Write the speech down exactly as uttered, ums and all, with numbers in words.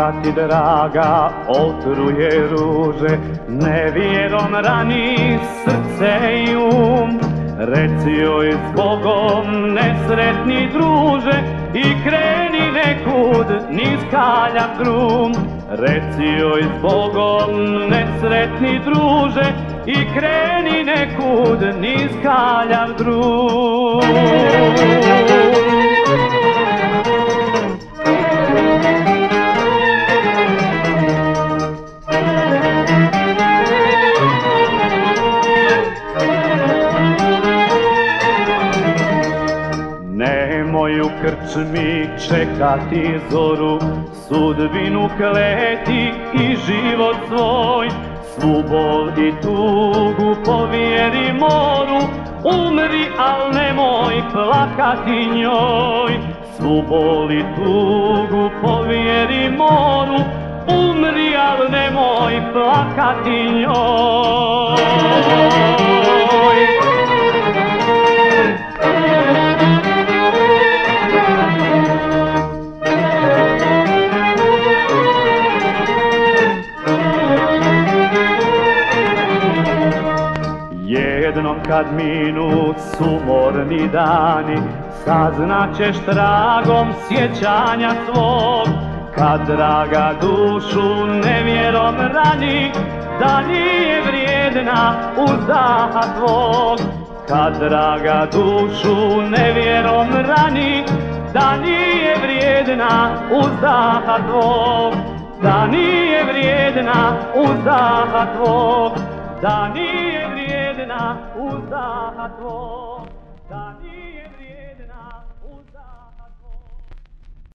Majka ti draga otruje ruže, nevjerom rani srce i um. Reci joj zbogom nesretni druže i kreni nekud niz kaljav drum. Reci joj zbogom nesretni druže i kreni nekud niz kaljav drum. Nemoj u krčmi čekati zoru, sudbinu kleti i život svoj. Svu bol i tugu povjeri moru, umri al nemoj plakati njoj. Svu bol i tugu povjeri moru, umri al nemoj plakati njoj. Jednom kad minu sumorni dani, saznaćeš tragom sjećanja svog. Kad draga dušu nevjerom rani, da nije vrijedna uzdaha tvog. Kad draga dušu nevjerom rani, da nije vrijedna uzdaha tvog. Da nije vrijedna uzdaha tvog. Da nije vrijedna uzdaha tvog.